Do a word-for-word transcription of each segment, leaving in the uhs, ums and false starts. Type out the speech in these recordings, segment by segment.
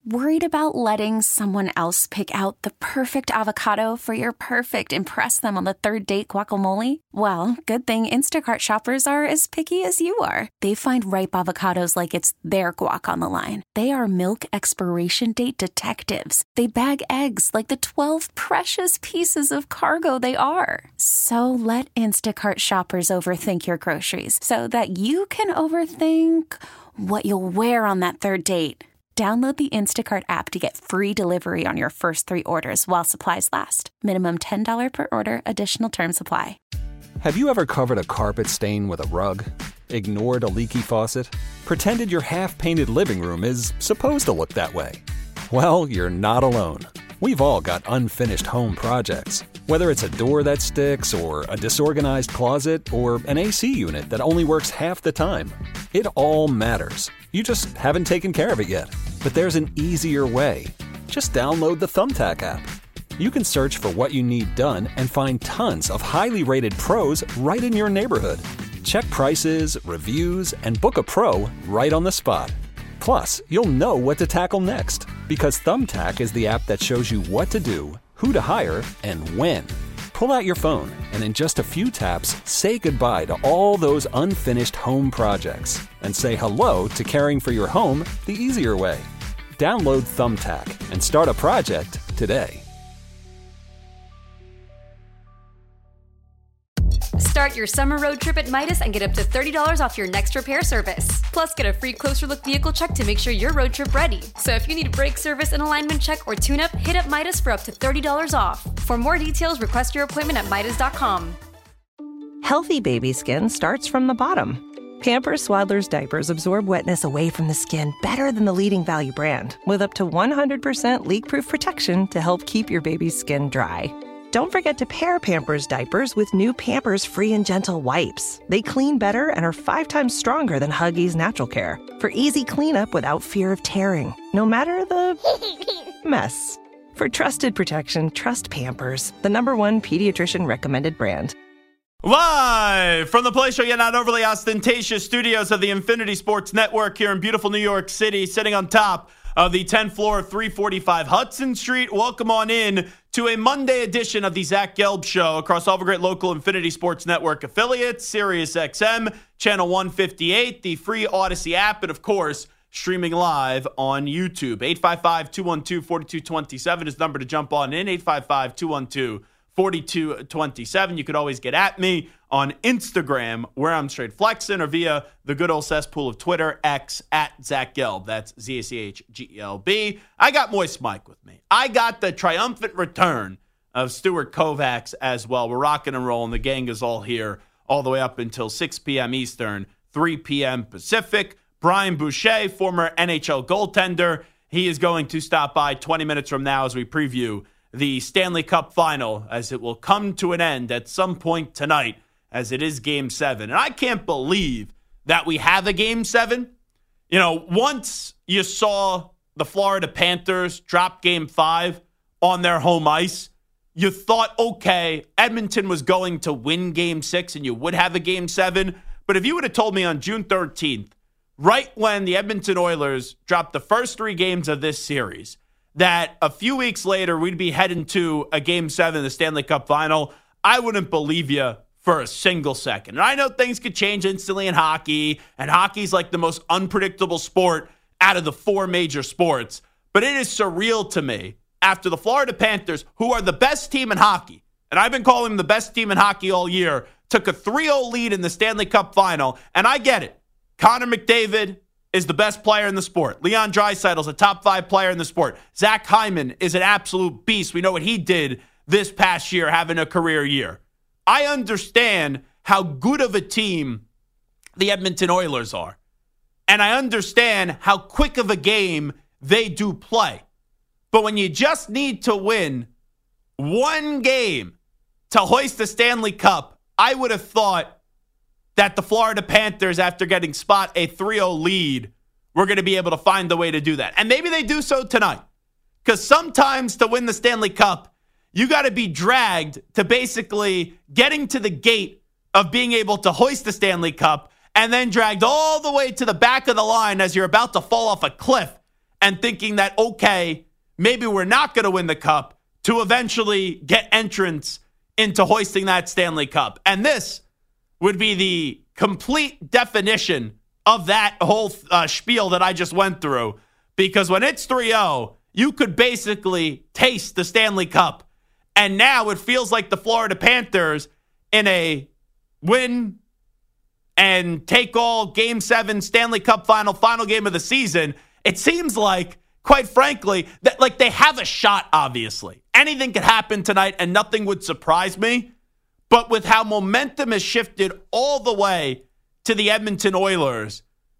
Worried about letting someone else pick out the perfect avocado for your perfect impress them on the third date guacamole? Well, good thing Instacart shoppers are as picky as you are. They find ripe avocados like it's their guac on the line. They are milk expiration date detectives. They bag eggs like the twelve precious pieces of cargo they are. So let Instacart shoppers overthink your groceries so that you can overthink what you'll wear on that third date. Download the Instacart app to get free delivery on your first three orders while supplies last. Minimum ten dollars per order. Additional terms apply. Have you ever covered a carpet stain with a rug? Ignored a leaky faucet? Pretended your half-painted living room is supposed to look that way? Well, you're not alone. We've all got unfinished home projects. Whether it's a door that sticks, or a disorganized closet, or an A C unit that only works half the time. It all matters. You just haven't taken care of it yet. But there's an easier way. Just download the Thumbtack app. You can search for what you need done and find tons of highly rated pros right in your neighborhood. Check prices, reviews, and book a pro right on the spot. Plus, you'll know what to tackle next, because Thumbtack is the app that shows you what to do, who to hire, and when. Pull out your phone and in just a few taps, say goodbye to all those unfinished home projects and say hello to caring for your home the easier way. Download Thumbtack and start a project today. Start your summer road trip at Midas and get up to thirty dollars off your next repair service. Plus, get a free closer look vehicle check to make sure you're road trip ready. So if you need a brake service, an alignment check, or tune-up, hit up Midas for up to thirty dollars off. For more details, request your appointment at Midas dot com. Healthy baby skin starts from the bottom. Pampers Swaddlers diapers absorb wetness away from the skin better than the leading value brand, with up to one hundred percent leak-proof protection to help keep your baby's skin dry. Don't forget to pair Pampers diapers with new Pampers Free and Gentle wipes. They clean better and are five times stronger than Huggies Natural Care for easy cleanup without fear of tearing, no matter the mess. For trusted protection, trust Pampers, the number one pediatrician recommended brand. Live from the Play Show, yet not overly ostentatious studios of the Infinity Sports Network here in beautiful New York City, sitting on top of the tenth floor of three forty-five Hudson Street. Welcome on in to a Monday edition of the Zach Gelb Show across all the great local Infinity Sports Network affiliates, Sirius X M, Channel one fifty-eight, the free Odyssey app, and of course, streaming live on YouTube. eight five five, two one two, four two two seven is the number to jump on in, eight five five, two one two, four two two seven. You could always get at me on Instagram, where I'm straight flexing, or via the good old cesspool of Twitter, X, at Zach Gelb. That's Z A C H G E L B. I got Moist Mike with me. I got the triumphant return of Stuart Kovacs as well. We're rocking and rolling. The gang is all here all the way up until six p.m. Eastern, three p.m. Pacific. Brian Boucher, former N H L goaltender, he is going to stop by twenty minutes from now as we preview the Stanley Cup Final, as it will come to an end at some point tonight, as it is Game seven. And I can't believe that we have a Game seven. You know, once you saw the Florida Panthers drop Game five on their home ice, you thought, okay, Edmonton was going to win Game six and you would have a Game seven. But if you would have told me on June thirteenth, right when the Edmonton Oilers dropped the first three games of this series, that a few weeks later we'd be heading to a Game seven of the Stanley Cup Final, I wouldn't believe you for a single second. And I know things could change instantly in hockey, and hockey's like the most unpredictable sport out of the four major sports. But it is surreal to me, after the Florida Panthers, who are the best team in hockey, and I've been calling them the best team in hockey all year, took a three oh lead in the Stanley Cup Final. And I get it. Connor McDavid is the best player in the sport. Leon Draisaitl is a top five player in the sport. Zach Hyman is an absolute beast. We know what he did this past year, having a career year. I understand how good of a team the Edmonton Oilers are. And I understand how quick of a game they do play. But when you just need to win one game to hoist the Stanley Cup, I would have thought that the Florida Panthers, after getting spot a three oh lead, were going to be able to find the way to do that. And maybe they do so tonight. Because sometimes to win the Stanley Cup, you got to be dragged to basically getting to the gate of being able to hoist the Stanley Cup, and then dragged all the way to the back of the line as you're about to fall off a cliff and thinking that, okay, maybe we're not going to win the cup, to eventually get entrance into hoisting that Stanley Cup. And this would be the complete definition of that whole uh, spiel that I just went through. Because when it's three oh, you could basically taste the Stanley Cup. And now it feels like the Florida Panthers in a win and take all game seven Stanley Cup final, final game of the season. It seems like, quite frankly, that like they have a shot, obviously. Anything could happen tonight and nothing would surprise me. But with how momentum has shifted all the way to the Edmonton Oilers,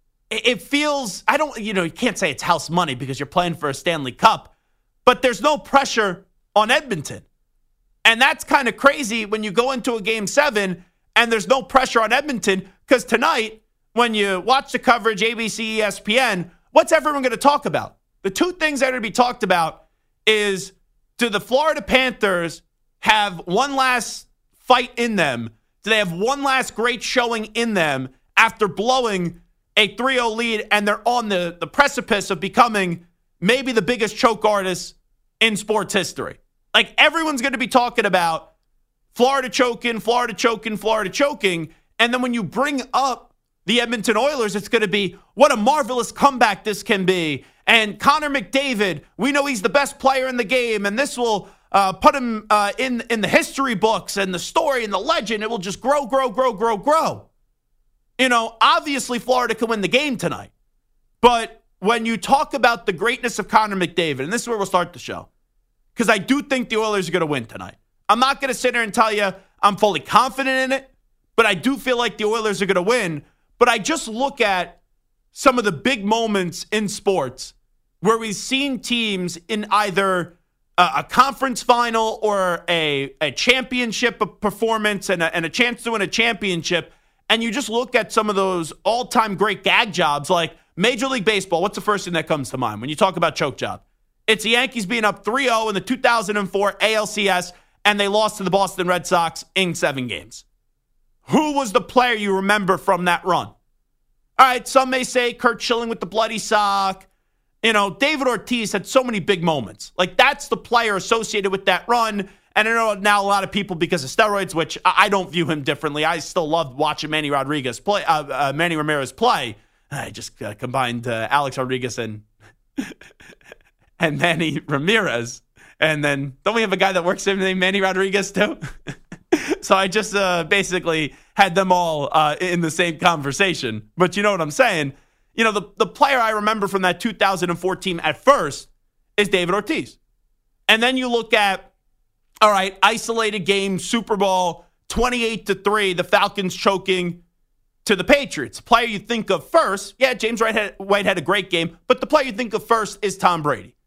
it feels, I don't, you know, you can't say it's house money because you're playing for a Stanley Cup, but there's no pressure on Edmonton. And that's kind of crazy when you go into a game seven and there's no pressure on Edmonton, because tonight, when you watch the coverage, A B C, E S P N, what's everyone going to talk about? The two things that are going to be talked about is, do the Florida Panthers have one last fight in them? Do they have one last great showing in them after blowing a three oh lead, and they're on the, the precipice of becoming maybe the biggest choke artist in sports history? Like, everyone's going to be talking about Florida choking, Florida choking, Florida choking. And then when you bring up the Edmonton Oilers, it's going to be, what a marvelous comeback this can be. And Connor McDavid, we know he's the best player in the game, and this will uh, put him uh, in, in the history books and the story and the legend. It will just grow, grow, grow, grow, grow. You know, obviously Florida can win the game tonight. But when you talk about the greatness of Connor McDavid, and this is where we'll start the show, because I do think the Oilers are going to win tonight. I'm not going to sit here and tell you I'm fully confident in it, but I do feel like the Oilers are going to win. But I just look at some of the big moments in sports where we've seen teams in either a, a conference final or a, a championship performance and a, and a chance to win a championship. And you just look at some of those all-time great gag jobs like Major League Baseball. What's the first thing that comes to mind when you talk about choke job? It's the Yankees being up three oh in the two thousand four A L C S, and they lost to the Boston Red Sox in seven games. Who was the player you remember from that run? All right, some may say Curt Schilling with the bloody sock. You know, David Ortiz had so many big moments. Like, that's the player associated with that run. And I know now a lot of people, because of steroids, which I don't view him differently. I still love watching Manny Rodriguez play, uh, uh, Manny Ramirez play. I just uh, combined uh, Alex Rodriguez and and Manny Ramirez. And then don't we have a guy that works in named Manny Rodriguez too? So I just uh, basically had them all uh, in the same conversation. But you know what I'm saying? You know, the, the player I remember from that two thousand four team at first is David Ortiz. And then you look at, all right, isolated game, Super Bowl, twenty-eight to three, the Falcons choking to the Patriots. Player you think of first, yeah, James White had, White had a great game, but the player you think of first is Tom Brady.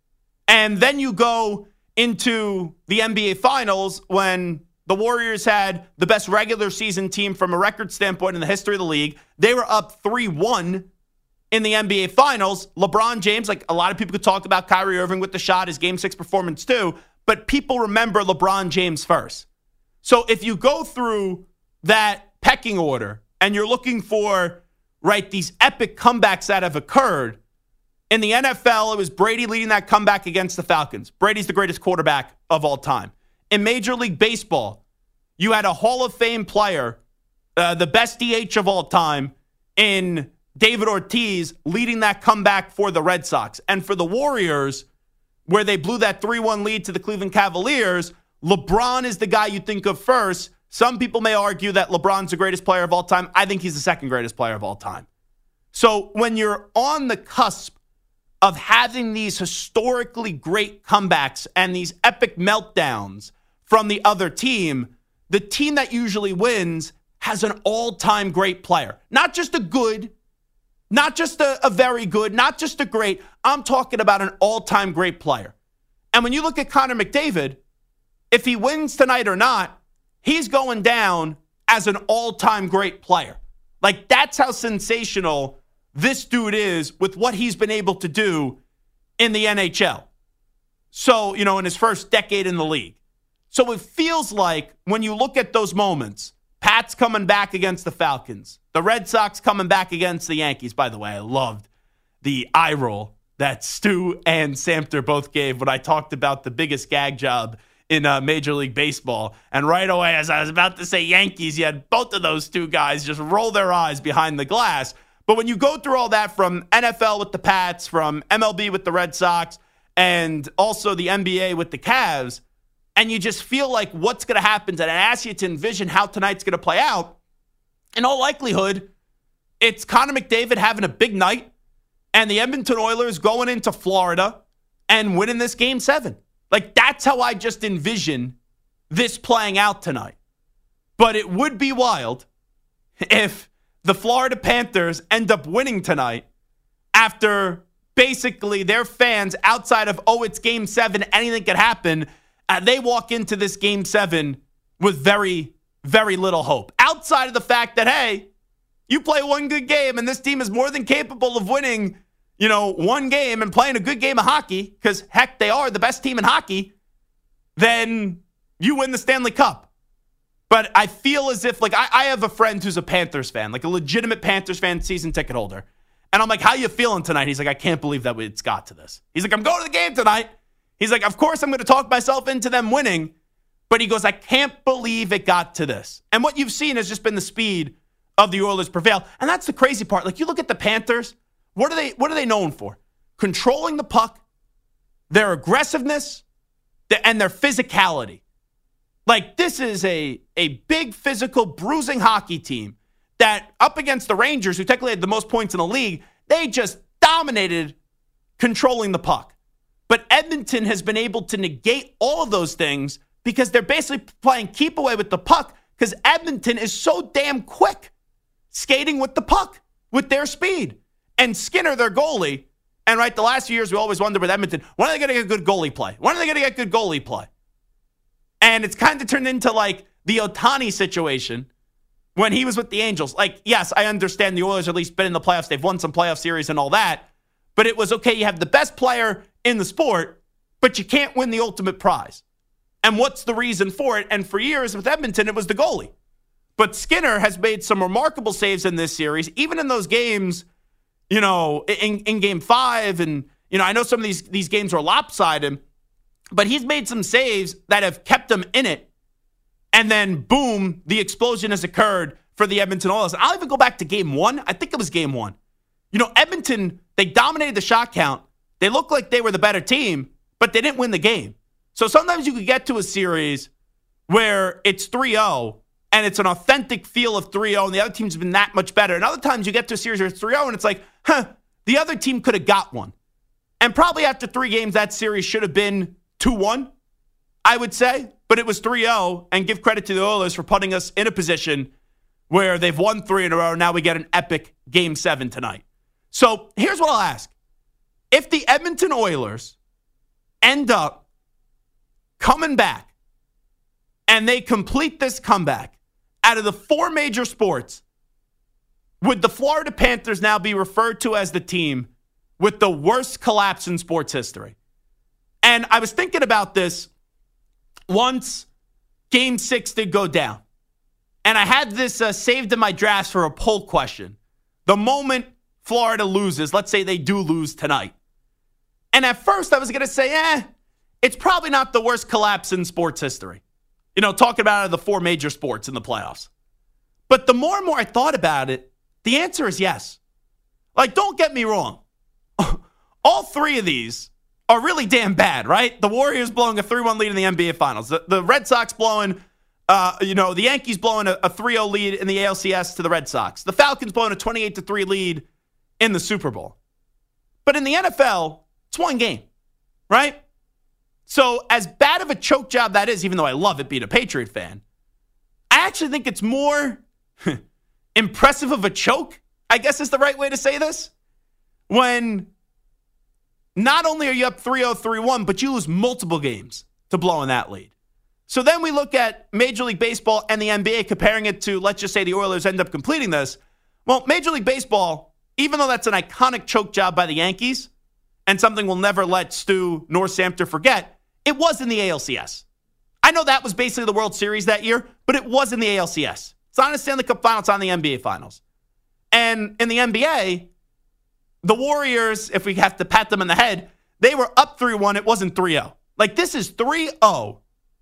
And then you go into the N B A Finals when the Warriors had the best regular season team from a record standpoint in the history of the league. They were up three one in the N B A Finals. LeBron James, like a lot of people could talk about Kyrie Irving with the shot, his game six performance too, but people remember LeBron James first. So if you go through that pecking order and you're looking for, right, these epic comebacks that have occurred, in the N F L, it was Brady leading that comeback against the Falcons. Brady's the greatest quarterback of all time. In Major League Baseball, you had a Hall of Fame player, uh, the best D H of all time, in David Ortiz leading that comeback for the Red Sox. And for the Warriors, where they blew that three one lead to the Cleveland Cavaliers, LeBron is the guy you think of first. Some people may argue that LeBron's the greatest player of all time. I think he's the second greatest player of all time. So when you're on the cusp of having these historically great comebacks and these epic meltdowns from the other team, the team that usually wins has an all-time great player. Not just a good, not just a, a very good, not just a great. I'm talking about an all-time great player. And when you look at Connor McDavid, if he wins tonight or not, he's going down as an all-time great player. Like, that's how sensational this dude is with what he's been able to do in the N H L. So, you know, in his first decade in the league. So it feels like when you look at those moments, Pat's coming back against the Falcons, the Red Sox coming back against the Yankees. By the way, I loved the eye roll that Stu and Samter both gave when I talked about the biggest gag job in uh, Major League Baseball. And right away, as I was about to say Yankees, you had both of those two guys just roll their eyes behind the glass. But when you go through all that from N F L with the Pats, from M L B with the Red Sox, and also the N B A with the Cavs, and you just feel like what's going to happen, and I ask you to envision how tonight's going to play out, in all likelihood, it's Connor McDavid having a big night and the Edmonton Oilers going into Florida and winning this game seven. Like, that's how I just envision this playing out tonight. But it would be wild if the Florida Panthers end up winning tonight after basically their fans, outside of, oh, it's game seven, anything could happen, uh, they walk into this game seven with very, very little hope. Outside of the fact that, hey, you play one good game and this team is more than capable of winning, you know, one game and playing a good game of hockey, because, heck, they are the best team in hockey, then you win the Stanley Cup. But I feel as if, like, I, I have a friend who's a Panthers fan, like a legitimate Panthers fan, season ticket holder. And I'm like, how you feeling tonight? He's like, I can't believe that it's got to this. He's like, I'm going to the game tonight. He's like, of course I'm going to talk myself into them winning. But he goes, I can't believe it got to this. And what you've seen has just been the speed of the Oilers prevail. And that's the crazy part. Like, you look at the Panthers, what are they, what are they known for? Controlling the puck, their aggressiveness, and their physicality. Like, this is a, a big physical bruising hockey team that, up against the Rangers, who technically had the most points in the league, they just dominated controlling the puck. But Edmonton has been able to negate all of those things because they're basically playing keep away with the puck, because Edmonton is so damn quick skating with the puck with their speed. And Skinner, their goalie, and right, the last few years we always wondered with Edmonton, when are they going to get good goalie play? When are they going to get good goalie play? And it's kind of turned into like the Ohtani situation when he was with the Angels. Like, yes, I understand the Oilers at least been in the playoffs. They've won some playoff series and all that. But it was, okay, you have the best player in the sport, but you can't win the ultimate prize. And what's the reason for it? And for years with Edmonton, it was the goalie. But Skinner has made some remarkable saves in this series, even in those games, you know, in, in game five. And, you know, I know some of these, these games are lopsided, but he's made some saves that have kept him in it. And then, boom, the explosion has occurred for the Edmonton Oilers. And I'll even go back to game one. I think it was game one. You know, Edmonton, they dominated the shot count. They looked like they were the better team, but they didn't win the game. So sometimes you could get to a series where it's three oh, and it's an authentic feel of three oh, and the other team's been that much better. And other times you get to a series where it's three oh, and it's like, huh, the other team could have got one. And probably after three games, that series should have been two one, I would say. But it was three oh, and give credit to the Oilers for putting us in a position where they've won three in a row. Now we get an epic game seven tonight. So here's what I'll ask. If the Edmonton Oilers end up coming back and they complete this comeback, out of the four major sports, would the Florida Panthers now be referred to as the team with the worst collapse in sports history? And I was thinking about this once game six did go down. And I had this uh, saved in my drafts for a poll question. The moment Florida loses, let's say they do lose tonight. And at first I was going to say, eh, it's probably not the worst collapse in sports history. You know, talking about the four major sports in the playoffs. But the more and more I thought about it, the answer is yes. Like, don't get me wrong. All three of these are really damn bad, right? The Warriors blowing a three one lead in the N B A Finals. The, the Red Sox blowing, uh, you know, the Yankees blowing a, a three oh lead in the A L C S to the Red Sox. The Falcons blowing a twenty-eight to three lead in the Super Bowl. But in the N F L, it's one game, right? So as bad of a choke job that is, even though I love it being a Patriot fan, I actually think it's more impressive of a choke, I guess is the right way to say this, when not only are you up three oh, three one, but you lose multiple games to blowing that lead. So then we look at Major League Baseball and the N B A, comparing it to, let's just say the Oilers end up completing this. Well, Major League Baseball, even though that's an iconic choke job by the Yankees, and something we'll never let Stu nor Samter forget, it was in the A L C S. I know that was basically the World Series that year, but it was in the A L C S. It's not in the Stanley Cup Final, it's on the N B A Finals. And in the N B A, the Warriors, if we have to pat them in the head, they were up three one. It wasn't three oh. Like, this is three oh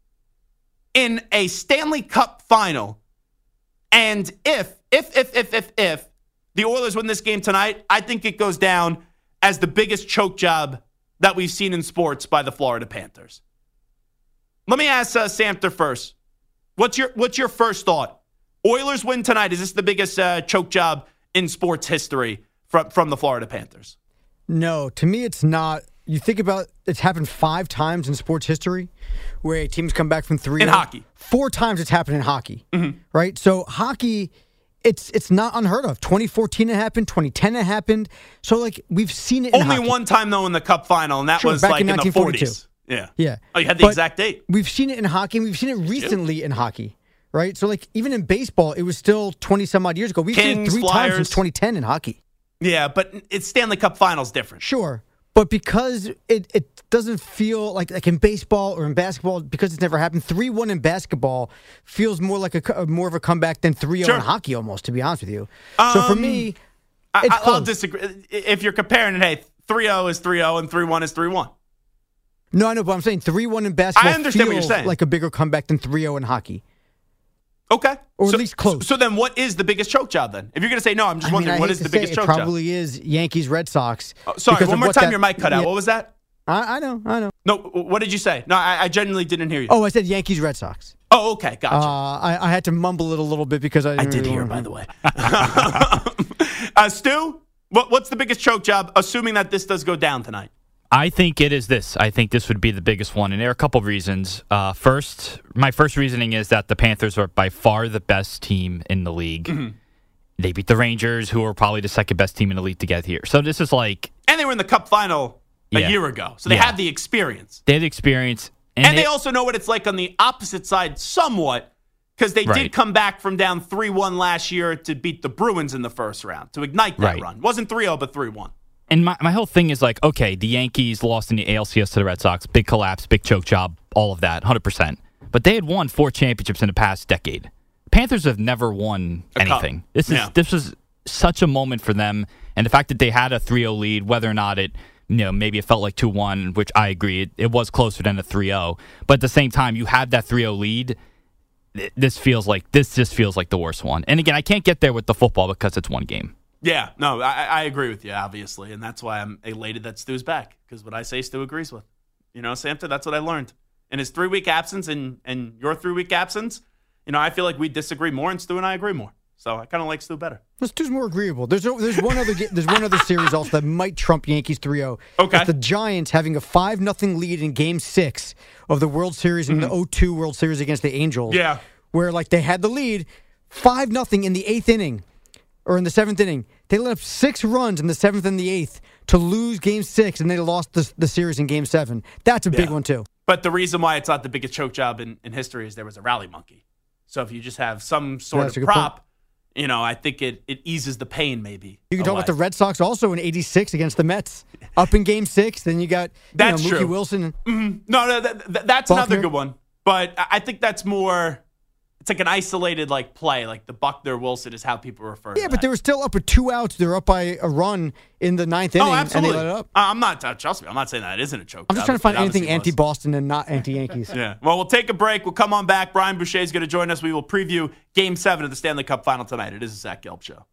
in a Stanley Cup final. And if, if, if, if, if, if the Oilers win this game tonight, I think it goes down as the biggest choke job that we've seen in sports by the Florida Panthers. Let me ask uh, Samter first. What's your what's your first thought? Oilers win tonight. Is this the biggest uh, choke job in sports history from, from the Florida Panthers? No, to me it's not. You think about it's happened five times in sports history where teams come back from three. In hockey. Four times it's happened in hockey, mm-hmm. right? So hockey, it's it's not unheard of. twenty fourteen it happened. twenty ten it happened. So, like, we've seen it in Only hockey. one time, though, in the Cup final, and that Sure, was back like in in, the forties. Yeah. Yeah. Oh, you had the But exact date. We've seen it in hockey, and we've seen it recently in hockey, right? So, like, even in baseball, it was still twenty-some-odd years ago. We've seen it Kings, three Flyers. times since twenty ten in hockey. Yeah, but it's Stanley Cup finals different. Sure. But because it, it doesn't feel like like in baseball or in basketball, because it's never happened, three one in basketball feels more like a co- more of a comeback than three oh Sure. in hockey almost, to be honest with you. Um, so for me, it's I, I'll close. disagree. If you're comparing it, hey, three oh is three oh and three one is three one. No, I know, but I'm saying three one in basketball I understand what you're feels saying. like a bigger comeback than three oh in hockey. Okay. Or at so, least close. So then what is the biggest choke job then? If you're going to say no, I'm just I mean, wondering I what hate is to the say biggest it choke job? probably is Yankees Red Sox. Oh, sorry, because one of more what time that- your mic cut out. yeah. What was that? I, I know, I know. No, what did you say? No, I, I genuinely didn't hear you. Oh, I said Yankees Red Sox. Oh, okay, gotcha. Uh, I, I had to mumble it a little bit because I. I did hear, by the way. uh, Stu, what, what's the biggest choke job, assuming that this does go down tonight? I think it is this. I think this would be the biggest one, and there are a couple of reasons. Uh, first, my first reasoning is that the Panthers are by far the best team in the league. Mm-hmm. They beat the Rangers, who are probably the second best team in the league to get here. So this is like... And they were in the Cup final a Yeah. year ago, so they Yeah. have the experience. They had experience. And, And they, they also know what it's like on the opposite side somewhat, because they Right. did come back from down three one last year to beat the Bruins in the first round, to ignite that Right. run. Wasn't three oh, but three one. And my, my whole thing is like, okay, the Yankees lost in the A L C S to the Red Sox. Big collapse, big choke job, all of that, one hundred percent. But they had won four championships in the past decade. Panthers have never won A cup. anything. This is Yeah. this was such a moment for them. And the fact that they had a three oh lead, whether or not it, you know, maybe it felt like two one, which I agree, it, it was closer than a three oh. But at the same time, you had that three oh lead. Th- This feels like, this just feels like the worst one. And again, I can't get there with the football because it's one game. Yeah, no, I, I agree with you, obviously, and that's why I'm elated that Stu's back, because what I say, Stu agrees with. You know, Samter, that's what I learned. In his three-week absence and, and your three-week absence, you know, I feel like we disagree more, and Stu and I agree more. So I kind of like Stu better. This two's more agreeable. There's a, there's one other ga- there's one other series also that might trump Yankees three oh. Okay. It's the Giants having a five nothing lead in Game Six of the World Series in the oh two World Series against the Angels. Yeah. Where like they had the lead five nothing in the eighth inning or in the seventh inning. They let up six runs in the seventh and the eighth to lose Game Six, and they lost the, the series in Game Seven. That's a big Yeah. one too. But the reason why it's not the biggest choke job in, in history is there was a rally monkey. So if you just have some sort Yeah, that's a of good prop, you know, I think it, it eases the pain maybe. You can talk away. about the Red Sox also in eighty-six against the Mets. Up in Game Six, then you got you That's know, Mookie true. Wilson. No, no, that, that, that's Buckner. another good one. But I I think that's more, it's like an isolated like play. Like the Buckner Wilson is how people refer to Yeah, that. but they were still up with two outs. They were up by a run in the ninth inning, Oh, and absolutely. they let it up. I- I'm not, uh, trust me, I'm not saying that isn't a choke I'm just job. trying to find It anything obviously was. anti-Boston and not anti-Yankees. Yeah. Well, we'll take a break. We'll come on back. Brian Boucher is going to join us. We will preview Game seven of the Stanley Cup Final tonight. It is a Zach Gelb Show.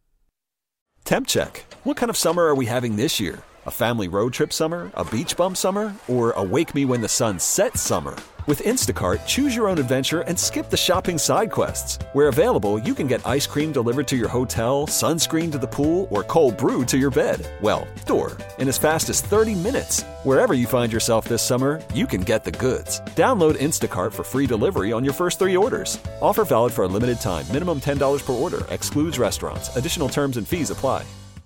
Temp check. What kind of summer are we having this year? A family road trip summer? A beach bum summer? Or a wake me when the sun sets summer? With Instacart, choose your own adventure and skip the shopping side quests. Where available, you can get ice cream delivered to your hotel, sunscreen to the pool, or cold brew to your bed. Well, door. In as fast as thirty minutes. Wherever you find yourself this summer, you can get the goods. Download Instacart for free delivery on your first three orders. Offer valid for a limited time. Minimum ten dollars per order. Excludes restaurants. Additional terms and fees apply.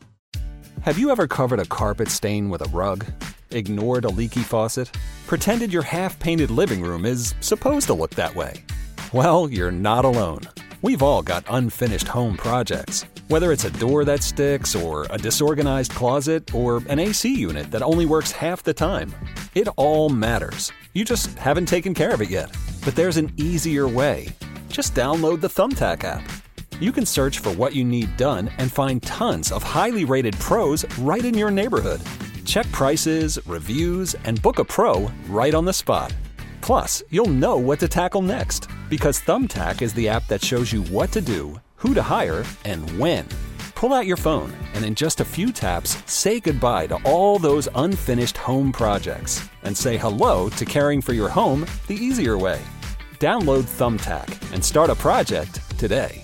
Have you ever covered a carpet stain with a rug? Ignored a leaky faucet? Pretended your half-painted living room is supposed to look that way? Well, you're not alone. We've all got unfinished home projects. Whether it's a door that sticks, or a disorganized closet, or an A C unit that only works half the time. It all matters. You just haven't taken care of it yet. But there's an easier way. Just download the Thumbtack app. You can search for what you need done and find tons of highly rated pros right in your neighborhood. Check prices, reviews, and book a pro right on the spot. Plus, you'll know what to tackle next because Thumbtack is the app that shows you what to do, who to hire, and when. Pull out your phone and in just a few taps, say goodbye to all those unfinished home projects and say hello to caring for your home the easier way. Download Thumbtack and start a project today.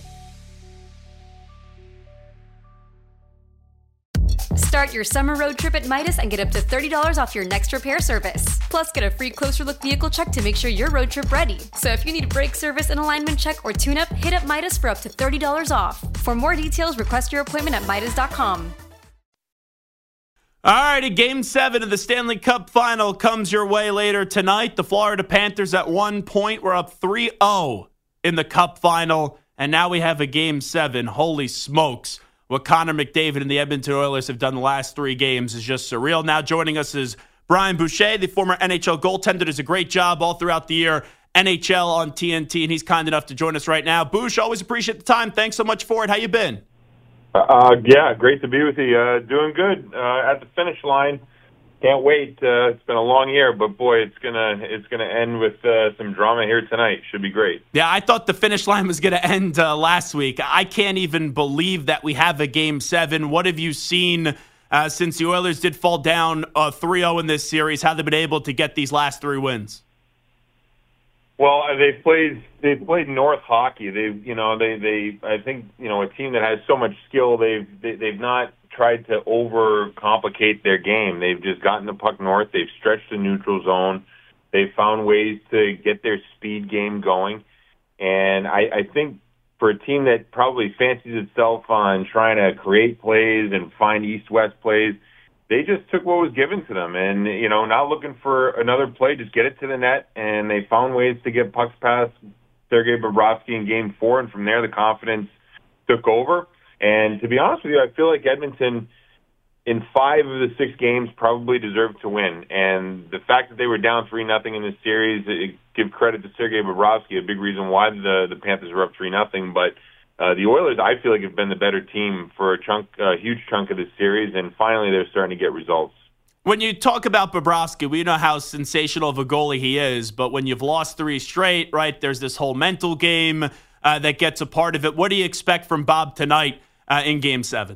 Start your summer road trip at Midas and get up to thirty dollars off your next repair service. Plus, get a free closer look vehicle check to make sure you're road trip ready. So if you need a brake service, an alignment check, or tune-up, hit up Midas for up to thirty dollars off. For more details, request your appointment at Midas dot com. All righty, Game seven of the Stanley Cup Final comes your way later tonight. The Florida Panthers at one point were up three oh in the Cup Final, and now we have a Game seven. Holy smokes. What Connor McDavid and the Edmonton Oilers have done the last three games is just surreal. Now joining us is Brian Boucher, the former N H L goaltender, does a great job all throughout the year, N H L on T N T, and he's kind enough to join us right now. Bouch, always appreciate the time. Thanks so much for it. How you been? Uh, yeah, great to be with you. Uh, doing good uh, at the finish line. Can't wait. Uh, it's been a long year, but boy, it's gonna it's gonna end with uh, some drama here tonight. Should be great. Yeah, I thought the finish line was gonna end uh, last week. I can't even believe that we have a Game Seven. What have you seen uh, since the Oilers did fall down uh, three oh in this series? How they've been able to get these last three wins? Well, they played they played North hockey. They you know they they I think you know a team that has so much skill. They've they, they've not tried to overcomplicate their game. They've just gotten the puck north. They've stretched the neutral zone. They've found ways to get their speed game going. And I, I think for a team that probably fancies itself on trying to create plays and find east-west plays, they just took what was given to them. And, you know, not looking for another play, just get it to the net. And they found ways to get pucks past Sergei Bobrovsky in Game four. And from there, the confidence took over. And to be honest with you, I feel like Edmonton, in five of the six games, probably deserved to win. And the fact that they were down three nothing in this series, it, give credit to Sergei Bobrovsky, a big reason why the the Panthers were up three nothing. But uh, the Oilers, I feel like, have been the better team for a chunk, a huge chunk of this series, and finally they're starting to get results. When you talk about Bobrovsky, we know how sensational of a goalie he is, but when you've lost three straight, right, there's this whole mental game uh, that gets a part of it. What do you expect from Bob tonight Uh, in Game seven?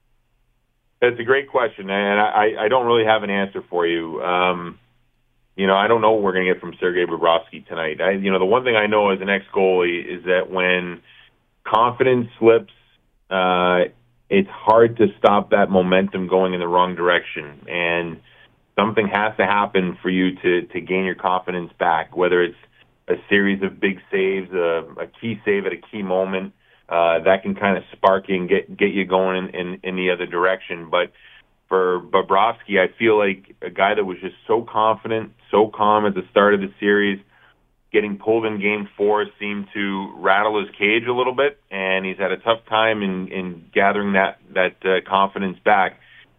That's a great question, and I, I don't really have an answer for you. Um, you know, I don't know what we're going to get from Sergei Bobrovsky tonight. I, you know, the one thing I know as an ex-goalie is that when confidence slips, uh, it's hard to stop that momentum going in the wrong direction, and something has to happen for you to, to gain your confidence back, whether it's a series of big saves, a, a key save at a key moment. Uh, that can kind of spark you and get get you going in, in, in the other direction. But for Bobrovsky, I feel like a guy that was just so confident, so calm at the start of the series, getting pulled in Game four seemed to rattle his cage a little bit, and he's had a tough time in, in gathering that, that uh, confidence back.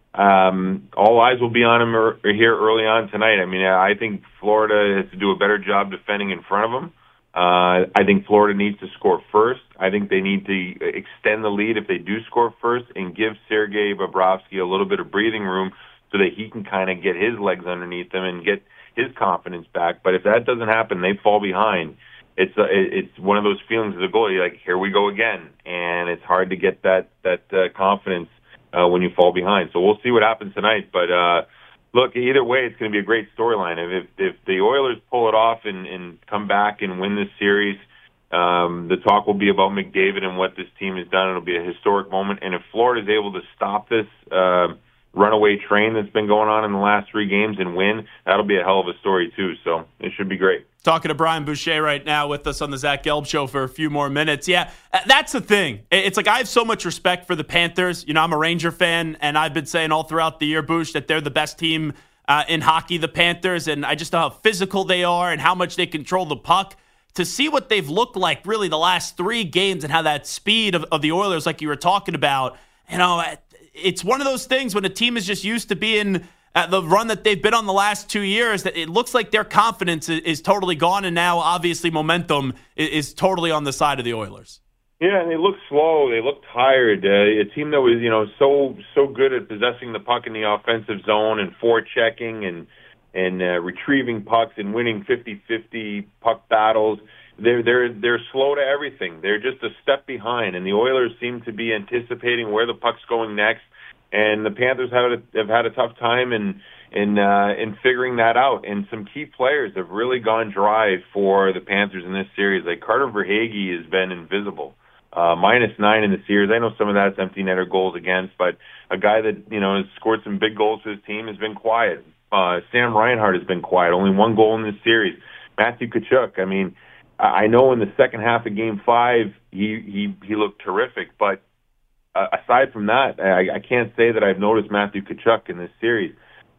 Um, all eyes will be on him er, here early on tonight. I mean, I think Florida has to do a better job defending in front of him. Uh, I think Florida needs to score first. I think they need to extend the lead if they do score first and give Sergei Bobrovsky a little bit of breathing room so that he can kind of get his legs underneath him and get his confidence back. But if that doesn't happen, they fall behind. It's a, it's one of those feelings as a goalie, like, here we go again. And it's hard to get that, that uh, confidence uh, when you fall behind. So we'll see what happens tonight. But, uh, look, either way, it's going to be a great storyline. If if the Oilers pull it off and, and come back and win this series, um, the talk will be about McDavid and what this team has done. It'll be a historic moment. And if Florida is able to stop this uh, runaway train that's been going on in the last three games and win, that'll be a hell of a story, too. So it should be great. Talking to Brian Boucher right now with us on the Zach Gelb Show for a few more minutes. Yeah, that's the thing. It's like I have so much respect for the Panthers. You know, I'm a Ranger fan, and I've been saying all throughout the year, Bouch, that they're the best team uh, in hockey, the Panthers, and I just know how physical they are and how much they control the puck. To see what they've looked like really the last three games and how that speed of, of the Oilers, like you were talking about, you know, it's one of those things when a team is just used to being at the run that they've been on the last two years, that it looks like their confidence is, is totally gone, and now obviously momentum is, is totally on the side of the Oilers. Yeah, and they looked slow. They looked tired. Uh, a team that was, you know, so so good at possessing the puck in the offensive zone and forechecking and and uh, retrieving pucks and winning fifty-fifty puck battles. They're they're they're slow to everything. They're just a step behind, and the Oilers seem to be anticipating where the puck's going next. And the Panthers have a, have had a tough time in in uh, in figuring that out. And some key players have really gone dry for the Panthers in this series. Like Carter Verhaeghe has been invisible. Uh, minus nine in the series. I know some of that's empty netter goals against, but a guy that, you know, has scored some big goals for his team has been quiet. Uh, Sam Reinhart has been quiet. Only one goal in this series. Matthew Tkachuk, I mean, I know in the second half of Game Five he he he looked terrific, but uh, aside from that, I, I can't say that I've noticed Matthew Tkachuk in this series.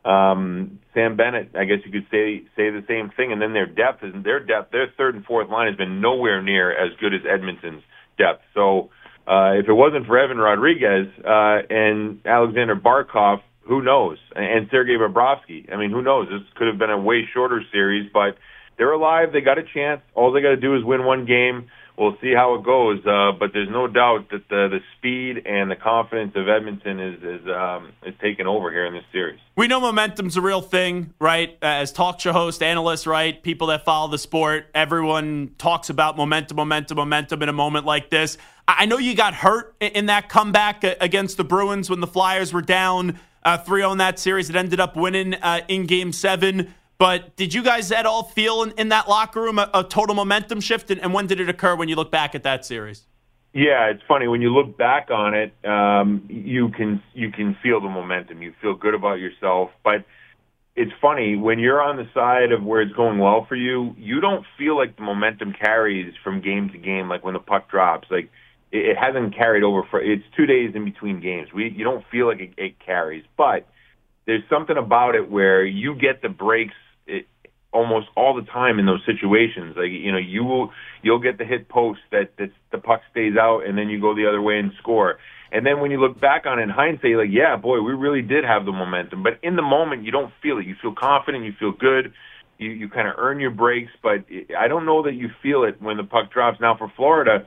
Um, Sam Bennett, I guess you could say say the same thing. And then their depth is their depth. Their third and fourth line has been nowhere near as good as Edmonton's depth. So uh, if it wasn't for Evan Rodriguez uh, and Alexander Barkov, who knows? And Sergei Bobrovsky. I mean, who knows? This could have been a way shorter series, but they're alive. They got a chance. All they got to do is win one game. We'll see how it goes. Uh, but there's no doubt that the, the speed and the confidence of Edmonton is is um, is taking over here in this series. We know momentum's a real thing, right? As talk show hosts, analysts, right? People that follow the sport, everyone talks about momentum, momentum, momentum in a moment like this. I know you got hurt in that comeback against the Bruins when the Flyers were down uh, three oh in that series. It ended up winning uh, in Game seven. But did you guys at all feel in, in that locker room a, a total momentum shift? And, and when did it occur when you look back at that series? Yeah, it's funny. When you look back on it, um, you can you can feel the momentum. You feel good about yourself. But it's funny, when you're on the side of where it's going well for you, you don't feel like the momentum carries from game to game, like when the puck drops. Like, it, it hasn't carried over. For It's two days in between games. We You don't feel like it, it carries. But there's something about it where you get the breaks It, almost all the time in those situations. Like, you know, you will, you'll get the hit post that, that the puck stays out and then you go the other way and score. And then when you look back on it in hindsight, you're like, yeah, boy, we really did have the momentum. But in the moment, you don't feel it. You feel confident. You feel good. You, you kind of earn your breaks. But I don't know that you feel it when the puck drops. Now for Florida,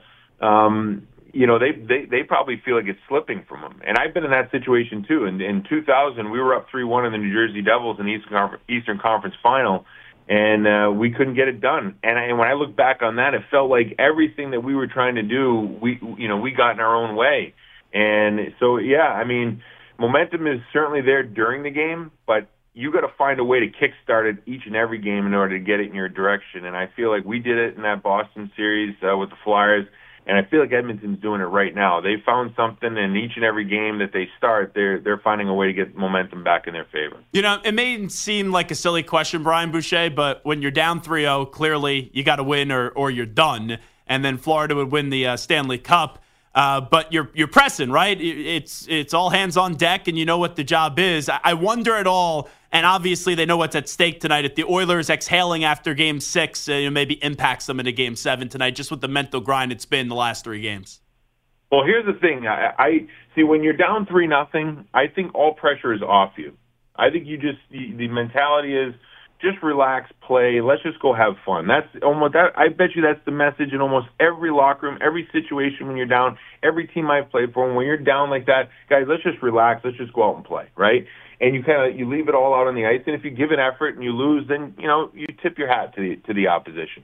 um, you know, they, they, they probably feel like it's slipping from them. And I've been in that situation too. In, in two thousand, we were up three one in the New Jersey Devils in the Eastern Conference, Eastern Conference Final, and uh, we couldn't get it done. And, I, and when I look back on that, it felt like everything that we were trying to do, we, you know, we got in our own way. And so, yeah, I mean, momentum is certainly there during the game, but you got to find a way to kickstart it each and every game in order to get it in your direction. And I feel like we did it in that Boston series uh, with the Flyers. And I feel like Edmonton's doing it right now. They found something, and each and every game that they start, they're they're finding a way to get momentum back in their favor. You know, it may seem like a silly question, Brian Boucher, but when you're down three oh, clearly you got to win or or you're done. And then Florida would win the uh, Stanley Cup. Uh, but you're you're pressing, right? It's it's all hands on deck, and you know what the job is. I wonder at all, and obviously they know what's at stake tonight. If the Oilers exhaling after Game Six, uh, you know, maybe impacts them into Game Seven tonight, just with the mental grind it's been the last three games. Well, here's the thing. I, I see when you're down three nothing. I think all pressure is off you. I think you just the, the mentality is just relax, play. Let's just go have fun. That's almost that. I bet you that's the message in almost every locker room, every situation when you're down. Every team I've played for, when you're down like that, guys, let's just relax. Let's just go out and play, right? And you kind of you leave it all out on the ice. And if you give an effort and you lose, then you know you tip your hat to the to the opposition.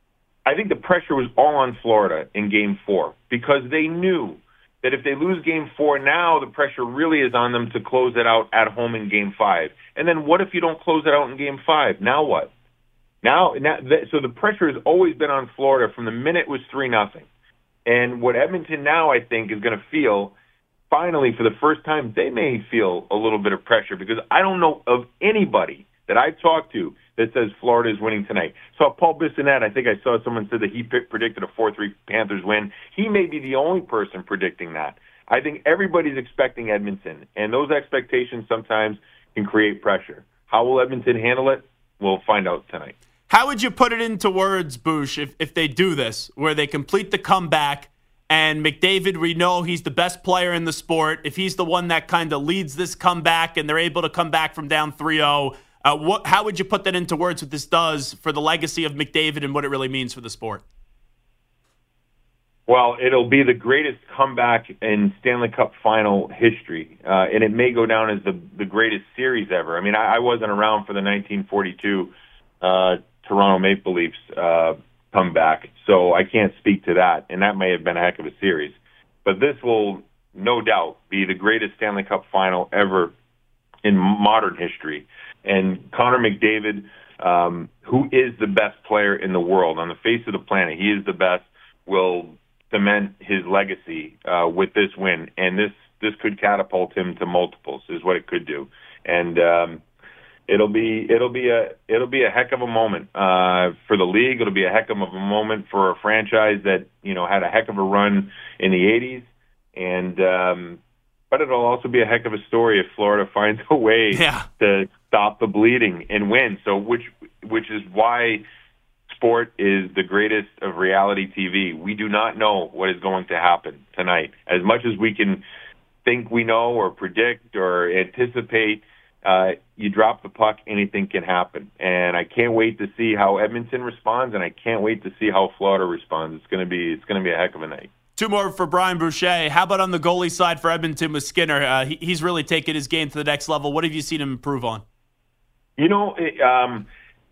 I think the pressure was all on Florida in Game Four because they knew that if they lose Game Four, now the pressure really is on them to close it out at home in Game Five. And then what if you don't close it out in Game Five? Now what? Now, now so the pressure has always been on Florida from the minute it was three nothing. And what Edmonton now, I think, is going to feel, finally, for the first time, they may feel a little bit of pressure because I don't know of anybody that I've talked to that says Florida is winning tonight. So Paul Bissonnette, I think I saw someone said that he predicted a four three Panthers win. He may be the only person predicting that. I think everybody's expecting Edmonton, and those expectations sometimes can create pressure. How will Edmonton handle it? We'll find out tonight. How would you put it into words, Boosh, if, if they do this, where they complete the comeback and McDavid, we know he's the best player in the sport. If he's the one that kind of leads this comeback and they're able to come back from down three oh, uh, what, how would you put that into words what this does for the legacy of McDavid and what it really means for the sport? Well, it'll be the greatest comeback in Stanley Cup final history, uh, and it may go down as the the greatest series ever. I mean, I, I wasn't around for the nineteen forty-two uh, Toronto Maple Leafs uh, comeback, so I can't speak to that, and that may have been a heck of a series. But this will, no doubt, be the greatest Stanley Cup final ever in modern history. And Connor McDavid, um, who is the best player in the world, on the face of the planet, he is the best, will cement his legacy uh, with this win, and this this could catapult him to multiples, is what it could do. And um, it'll be it'll be a it'll be a heck of a moment uh, for the league. It'll be a heck of a moment for a franchise that, you know, had a heck of a run in the eighties, and um, but it'll also be a heck of a story if Florida finds a way yeah. to stop the bleeding and win. So which which is why sport is the greatest of reality T V. We do not know what is going to happen tonight. As much as we can think we know or predict or anticipate, uh, you drop the puck, anything can happen. And I can't wait to see how Edmonton responds, and I can't wait to see how Florida responds. It's going to be it's going to be a heck of a night. Two more for Brian Boucher. How about on the goalie side for Edmonton with Skinner? Uh, he, he's really taken his game to the next level. What have you seen him improve on? You know, it, um,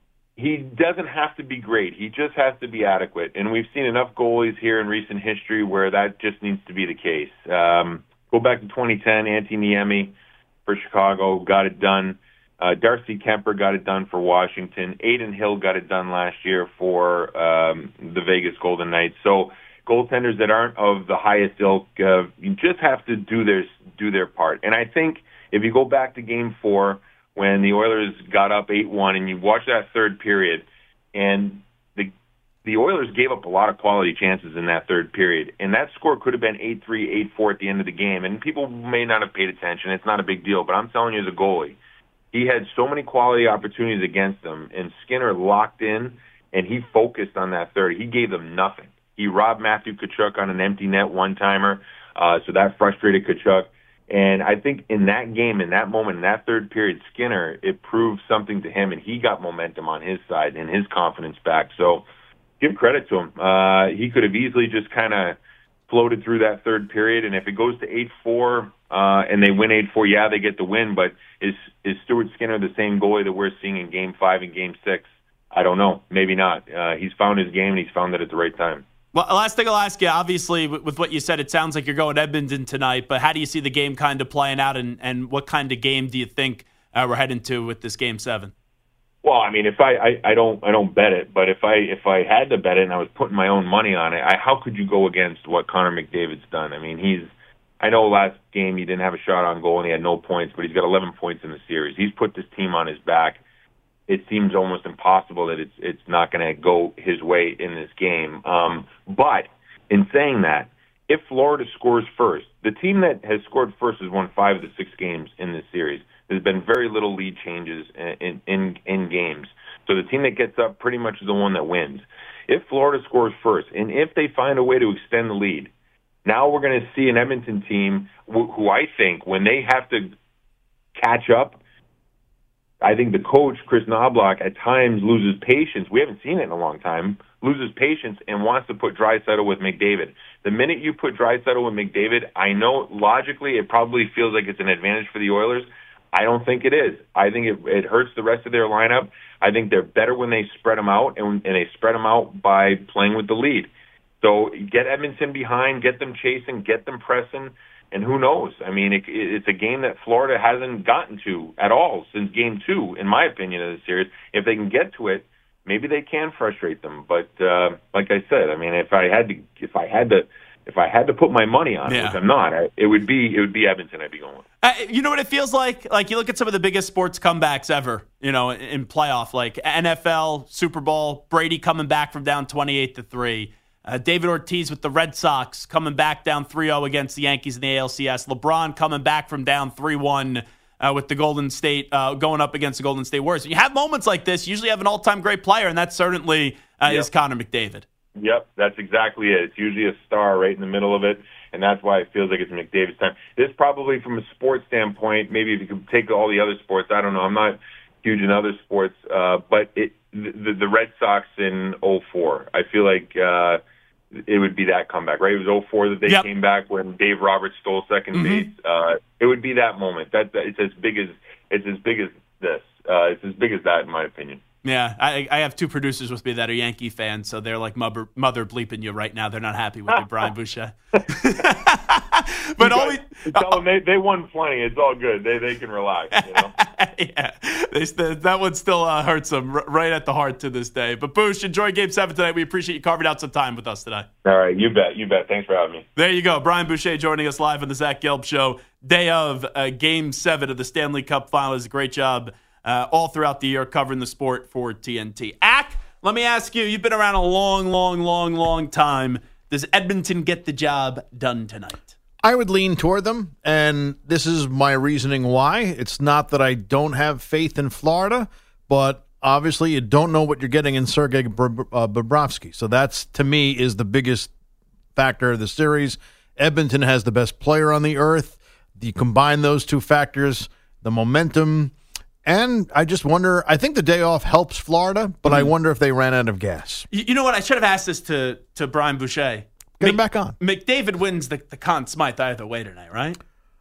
he doesn't have to be great. He just has to be adequate. And we've seen enough goalies here in recent history where that just needs to be the case. Um, go back to twenty ten, Antti Niemi for Chicago got it done. Uh, Darcy Kemper got it done for Washington. Aiden Hill got it done last year for um, the Vegas Golden Knights. So goaltenders that aren't of the highest ilk, uh, you just have to do their, do their part. And I think if you go back to Game four, when the Oilers got up eight one, and you watch that third period, and the the Oilers gave up a lot of quality chances in that third period, and that score could have been eight three, eight four at the end of the game, and people may not have paid attention. It's not a big deal, but I'm telling you as a goalie, he had so many quality opportunities against him, and Skinner locked in, and he focused on that third. He gave them nothing. He robbed Matthew Tkachuk on an empty net one-timer, uh, so that frustrated Tkachuk. And I think in that game, in that moment, in that third period, Skinner, it proved something to him, and he got momentum on his side and his confidence back. So give credit to him. Uh, he could have easily just kind of floated through that third period, and if it goes to eight four uh, and they win eight four, yeah, they get the win, but is, is Stuart Skinner the same goalie that we're seeing in Game five and Game six? I don't know. Maybe not. Uh, he's found his game, and he's found it at the right time. Well, last thing I'll ask you, obviously, with what you said, it sounds like you're going Edmonton tonight, but how do you see the game kind of playing out, and, and what kind of game do you think uh, we're heading to with this Game seven? Well, I mean, if I, I, I don't I don't bet it, but if I if I had to bet it and I was putting my own money on it, I, how could you go against what Connor McDavid's done? I mean, he's I know last game he didn't have a shot on goal and he had no points, but he's got eleven points in the series. He's put this team on his back. It seems almost impossible that it's it's not going to go his way in this game. Um, but in saying that, if Florida scores first, the team that has scored first has won five of the six games in this series. There's been very little lead changes in, in, in games. So the team that gets up pretty much is the one that wins. If Florida scores first, and if they find a way to extend the lead, now we're going to see an Edmonton team who, who I think, when they have to catch up, I think the coach, Chris Knobloch, at times loses patience. We haven't seen it in a long time. Loses patience and wants to put Draisaitl with McDavid. The minute you put Draisaitl with McDavid, I know logically it probably feels like it's an advantage for the Oilers. I don't think it is. I think it, it hurts the rest of their lineup. I think they're better when they spread them out, and, and they spread them out by playing with the lead. So get Edmonton behind, get them chasing, get them pressing, and who knows? I mean, it, it's a game that Florida hasn't gotten to at all since Game Two, in my opinion, of the series. If they can get to it, maybe they can frustrate them. But uh, like I said, I mean, if I had to, if I had to, if I had to put my money on it, yeah. which I'm not, I, it would be it would be Edmonton. I'd be going with. Uh, you know what it feels like? Like you look at some of the biggest sports comebacks ever, you know, in, in playoff, like N F L, Super Bowl, Brady coming back from down twenty-eight to three. Uh, David Ortiz with the Red Sox coming back down three oh against the Yankees in the A L C S. LeBron coming back from down three one uh, with the Golden State, uh, going up against the Golden State Warriors. You have moments like this, you usually have an all-time great player, and that certainly uh, yep. is Connor McDavid. Yep, that's exactly it. It's usually a star right in the middle of it, and that's why it feels like it's McDavid's time. This probably, from a sports standpoint, maybe if you could take all the other sports, I don't know, I'm not huge in other sports, uh, but it, the, the Red Sox in oh four, I feel like uh, it would be that comeback, right? It was oh four that they yep. came back when Dave Roberts stole second mm-hmm. base. Uh, it would be that moment. That, that it's as big as it's as big as this. Uh, it's as big as that, in my opinion. Yeah, I, I have two producers with me that are Yankee fans, so they're like mother, mother bleeping you right now. They're not happy with you, Brian Boucher. But you always tell them they, they won plenty. It's all good. They they can relax. You know? Yeah, they, that one still uh, hurts them r- right at the heart to this day. But Bouch, enjoy Game Seven tonight. We appreciate you carving out some time with us today. All right, you bet, you bet. Thanks for having me. There you go, Brian Boucher joining us live on the Zach Gelb Show, day of uh, Game Seven of the Stanley Cup Finals. Great job. Uh, all throughout the year covering the sport for T N T. Ack, let me ask you, you've been around a long, long, long, long time. Does Edmonton get the job done tonight? I would lean toward them, and this is my reasoning why. It's not that I don't have faith in Florida, but obviously you don't know what you're getting in Sergei Bobrovsky. So that's, to me, is the biggest factor of the series. Edmonton has the best player on the earth. You combine those two factors, the momentum. And I just wonder, I think the day off helps Florida, but mm-hmm. I wonder if they ran out of gas. You, you know what? I should have asked this to, to Brian Boucher. Get him back on. McDavid wins the, the Conn Smythe either way tonight, right?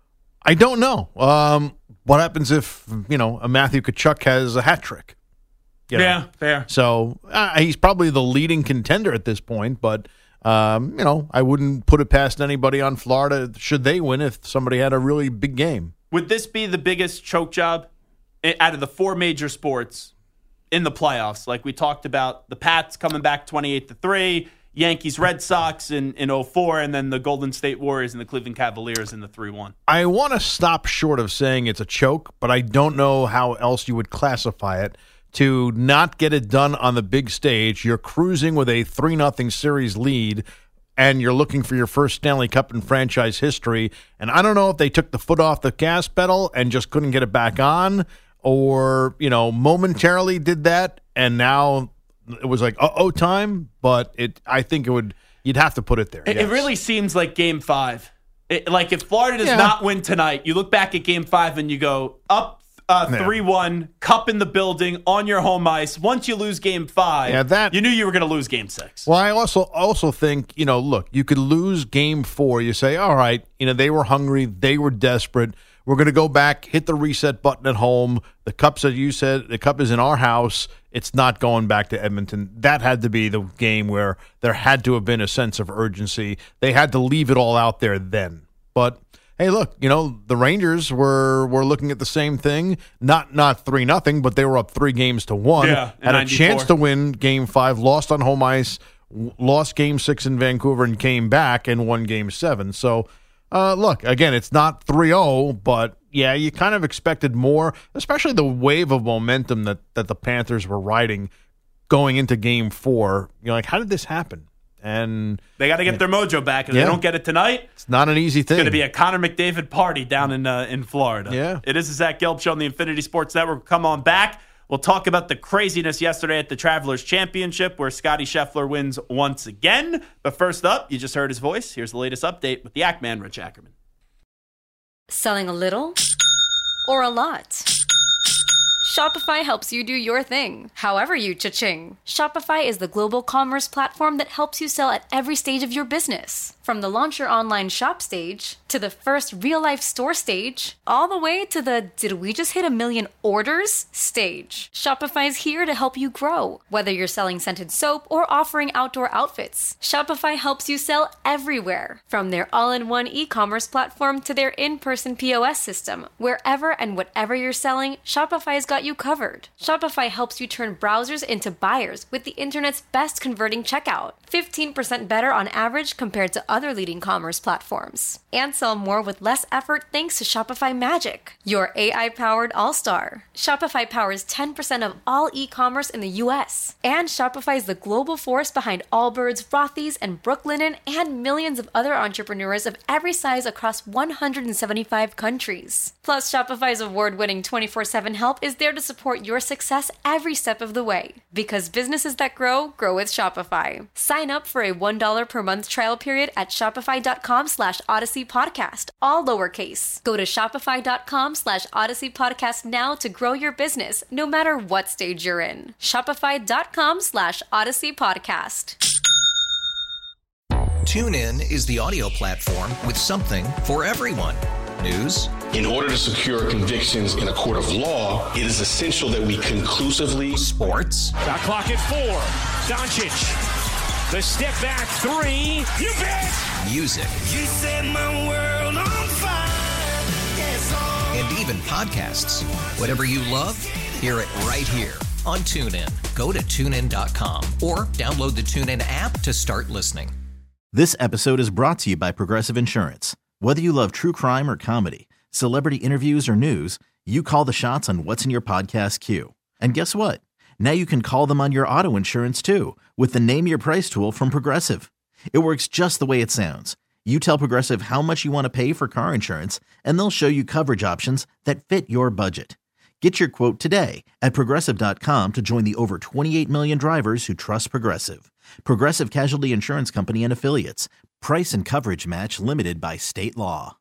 I don't know. Um, what happens if, you know, a Matthew Tkachuk has a hat trick? You know? Yeah, fair. So uh, he's probably the leading contender at this point, but, um, you know, I wouldn't put it past anybody on Florida should they win if somebody had a really big game. Would this be the biggest choke job out of the four major sports in the playoffs? Like we talked about, the Pats coming back twenty-eight to three, Yankees, Red Sox in, in oh four, and then the Golden State Warriors and the Cleveland Cavaliers in the three one. I want to stop short of saying it's a choke, but I don't know how else you would classify it. To not get it done on the big stage, you're cruising with a three nothing series lead, and you're looking for your first Stanley Cup in franchise history. And I don't know if they took the foot off the gas pedal and just couldn't get it back on, or, you know, momentarily did that, and now it was like, uh-oh time, but it. I think it would, you'd have to put it there. It, yes. it really seems like Game five. It, like, if Florida does yeah. not win tonight, you look back at Game five and you go, up uh, yeah. three one, Cup in the building, on your home ice. Once you lose Game five, yeah, that, you knew you were going to lose Game six. Well, I also also think, you know, look, you could lose Game four. You say, all right, you know, they were hungry, they were desperate. We're going to go back, hit the reset button at home. The Cup's, as you said, the Cup is in our house. It's not going back to Edmonton. That had to be the game where there had to have been a sense of urgency. They had to leave it all out there then. But, hey, look, you know, the Rangers were were looking at the same thing. Not not three nothing, but they were up three games to one. Yeah, had a chance to win Game five, lost on home ice, lost Game six in Vancouver, and came back and won Game seven. So, Uh, look, again, it's not three oh, but yeah, you kind of expected more, especially the wave of momentum that, that the Panthers were riding going into Game four. You're like, how did this happen? And they got to get their mojo back. If yeah. they don't get it tonight, it's not an easy thing. It's going to be a Connor McDavid party down in uh, in Florida. Yeah. It is the Zach Gelb Show on the Infinity Sports Network. Come on back. We'll talk about the craziness yesterday at the Travelers Championship where Scotty Scheffler wins once again. But first up, you just heard his voice. Here's the latest update with the Ackman, Rich Ackerman. Selling a little or a lot? Shopify helps you do your thing, however you cha-ching. Shopify is the global commerce platform that helps you sell at every stage of your business. From the launch your online shop stage, to the first real-life store stage, all the way to the did we just hit a million orders stage. Shopify's here to help you grow. Whether you're selling scented soap or offering outdoor outfits, Shopify helps you sell everywhere. From their all-in-one e-commerce platform to their in-person P O S system. Wherever and whatever you're selling, Shopify's got you covered. Shopify helps you turn browsers into buyers with the internet's best converting checkout. fifteen percent better on average compared to other leading commerce platforms. And sell more with less effort thanks to Shopify Magic, your A I-powered all-star. Shopify powers ten percent of all e-commerce in the U S. And Shopify is the global force behind Allbirds, Rothy's, and Brooklinen, and millions of other entrepreneurs of every size across one hundred seventy-five countries. Plus, Shopify's award-winning twenty-four seven help is there to support your success every step of the way. Because businesses that grow, grow with Shopify. Sign up for a one dollar per month trial period at shopify.com slash Odyssey Podcast, all lowercase. Go to shopify.com slash Odyssey Podcast now to grow your business, no matter what stage you're in. Shopify.com slash Odyssey Podcast. TuneIn is the audio platform with something for everyone. News. In order to secure convictions in a court of law, it is essential that we conclusively. Sports. Shot clock at four. Doncic. The step back three. You bet. Music. You set my world on fire. Yes, oh. And even podcasts. Whatever you love, hear it right here on TuneIn. Go to tune in dot com or download the TuneIn app to start listening. This episode is brought to you by Progressive Insurance. Whether you love true crime or comedy, celebrity interviews or news, you call the shots on what's in your podcast queue. And guess what? Now you can call them on your auto insurance too with the Name Your Price tool from Progressive. It works just the way it sounds. You tell Progressive how much you want to pay for car insurance, and they'll show you coverage options that fit your budget. Get your quote today at Progressive dot com to join the over twenty-eight million drivers who trust Progressive. Progressive Casualty Insurance Company and Affiliates. Price and coverage match limited by state law.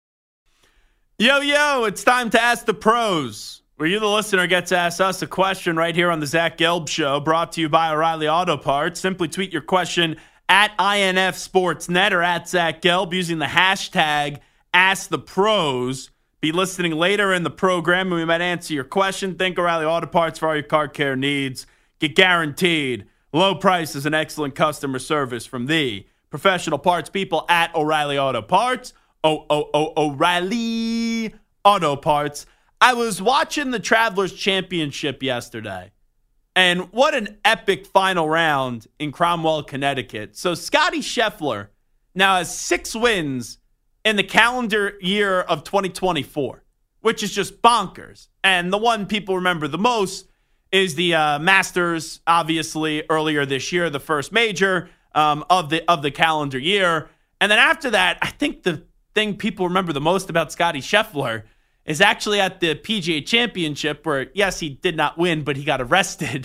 Yo, yo, it's time to Ask the Pros, where you, the listener, get to ask us a question right here on the Zach Gelb Show, brought to you by O'Reilly Auto Parts. Simply tweet your question at I N F Sportsnet or at Zach Gelb using the hashtag Ask the Pros. Be listening later in the program, and we might answer your question. Think O'Reilly Auto Parts for all your car care needs. Get guaranteed low prices and excellent customer service from the professional parts people at O'Reilly Auto Parts. Oh, oh, oh, O'Reilly Auto Parts. I was watching the Travelers Championship yesterday, and what an epic final round in Cromwell, Connecticut. So Scotty Scheffler now has six wins in the calendar year of twenty twenty-four, which is just bonkers. And the one people remember the most is the uh, Masters, obviously, earlier this year, the first major um, of the of the calendar year. And then after that, I think the thing people remember the most about Scotty Scheffler is actually at the P G A Championship, where, yes, he did not win, but he got arrested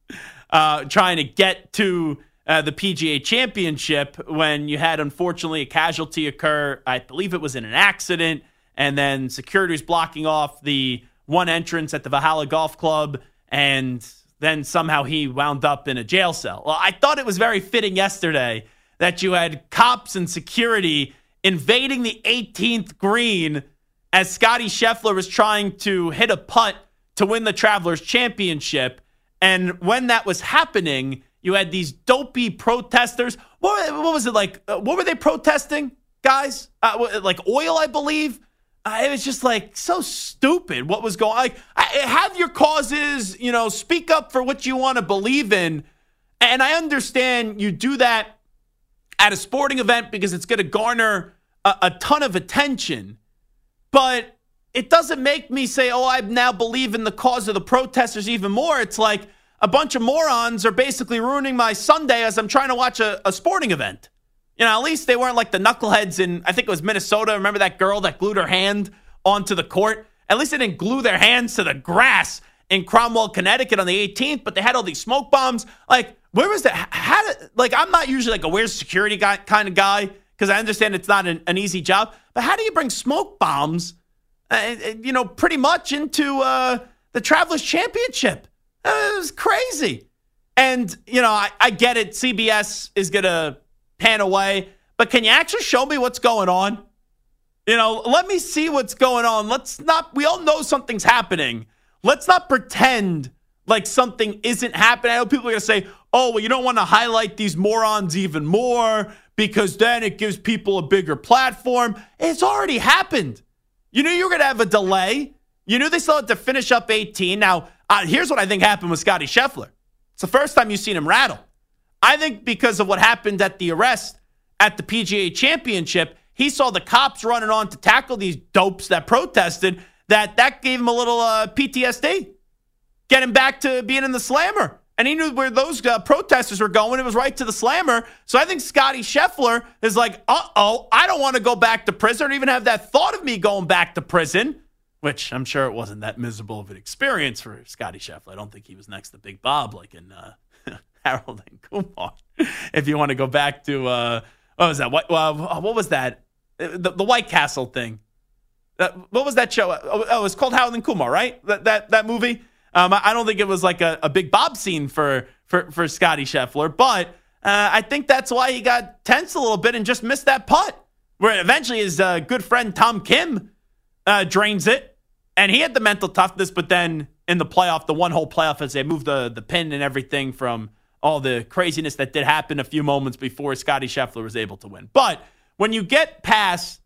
uh, trying to get to uh, the P G A Championship when you had, unfortunately, a casualty occur. I believe it was in an accident, and then security was blocking off the one entrance at the Valhalla Golf Club, and then somehow he wound up in a jail cell. Well, I thought it was very fitting yesterday that you had cops and security invading the eighteenth green as Scotty Scheffler was trying to hit a putt to win the Travelers Championship. And when that was happening, you had these dopey protesters. What, what was it like? Uh, what were they protesting, guys? Uh, like oil, I believe. Uh, it was just like so stupid what was going on. Like, have your causes, you know, speak up for what you want to believe in. And I understand you do that at a sporting event because it's going to garner a, a ton of attention. But it doesn't make me say, oh, I now believe in the cause of the protesters even more. It's like a bunch of morons are basically ruining my Sunday as I'm trying to watch a, a sporting event. You know, at least they weren't like the knuckleheads in, I think it was Minnesota. Remember that girl that glued her hand onto the court? At least they didn't glue their hands to the grass in Cromwell, Connecticut on the eighteenth, but they had all these smoke bombs. Like, where was that? How did, like, I'm not usually like a where's security guy kind of guy because I understand it's not an, an easy job. But how do you bring smoke bombs, uh, you know, pretty much into uh, the Travelers Championship? Uh, it was crazy. And, you know, I, I get it. C B S is going to pan away. But can you actually show me what's going on? You know, let me see what's going on. Let's not, we all know something's happening. Let's not pretend like something isn't happening. I know people are going to say, oh, well, you don't want to highlight these morons even more because then it gives people a bigger platform. It's already happened. You knew you were going to have a delay. You knew they still had to finish up eighteen. Now, uh, here's what I think happened with Scotty Scheffler. It's the first time you've seen him rattle. I think because of what happened at the arrest at the P G A Championship, he saw the cops running on to tackle these dopes that protested, that that gave him a little uh, P T S D. Get him back to being in the slammer. And he knew where those uh, protesters were going. It was right to the slammer. So I think Scotty Scheffler is like, uh-oh, I don't want to go back to prison or even have that thought of me going back to prison, which I'm sure it wasn't that miserable of an experience for Scotty Scheffler. I don't think he was next to Big Bob like in uh, Harold and Kumar. If you want to go back to, uh, what was that? What, uh, what was that? The, the White Castle thing. Uh, what was that show? Oh, it was called Harold and Kumar, right? That that that movie. Um, I don't think it was like a, a Big Bob scene for for for Scotty Scheffler, but Uh, I think that's why he got tense a little bit and just missed that putt, where eventually his uh, good friend Tom Kim uh, drains it. And he had the mental toughness, but then in the playoff, the one-hole playoff, as they moved the, the pin and everything from all the craziness that did happen a few moments before Scottie Scheffler was able to win. But when you get past